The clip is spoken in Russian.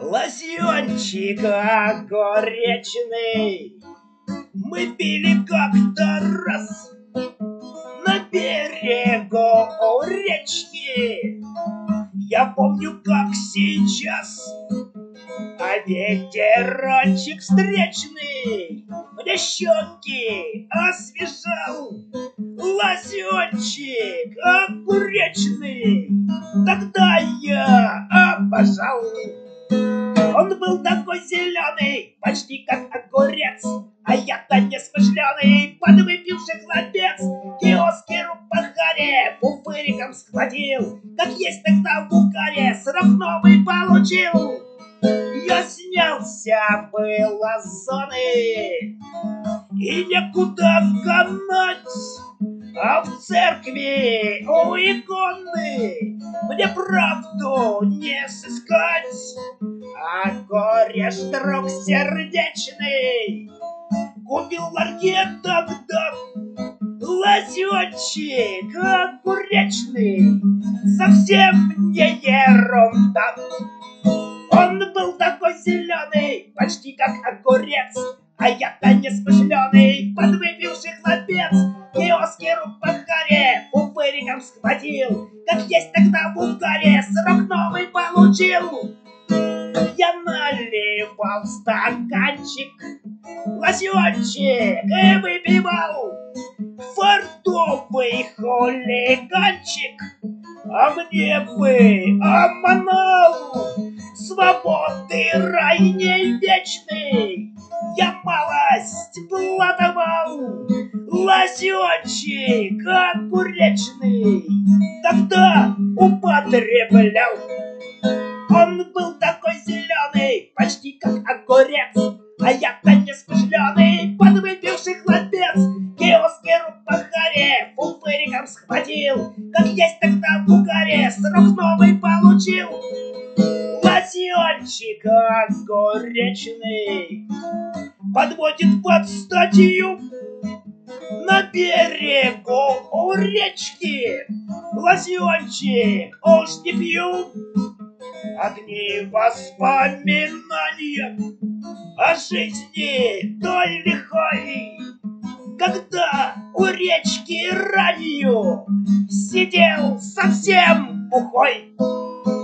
Лосьончик огуречный мы пили как-то раз на берегу у речки. Я помню, как сейчас, а ветерочек встречный мне щеки освежал. Лосьончик огуречный тогда я обожал. Он был такой зеленый, почти как огурец, а я-то не смышленый, подвыпивший хлопец. Киоски рубахаре пупыриком схватил, как есть тогда в Бухаре, срок новый получил. Я снялся было с зоны, и некуда канать, а в церкви у иконы мне правду не сыскать. А гореш, друг сердечный, купил в ларьке тогда лосьончик огуречный, совсем не ерунда. Он был такой зеленый, почти как огурец, а я-то не смышленый, подвыпивший хлопец. Киоски рубахаре пупыриком схватил, как есть тогда в Бухаре, срок новый получил. Я наливал стаканчик лосьончик и выпивал. Фартовый хулиганчик, а мне бы обманул. Свободы рай не вечный, я малость платовал. Лосьончик огуречный тогда употреблял. Он был такой зеленый, почти как огурец, а я-то не смышленый, подвыпивший хлопец. Киоски рубахаре пупыриком схватил, как есть тогда в Бухаре, срок новый получил. Лосьончик огуречный подводит под статью на берегу у речки. Лосьончик уж не пью, огни воспоминания о жизни той лихой, когда у речки ранью сидел совсем бухой.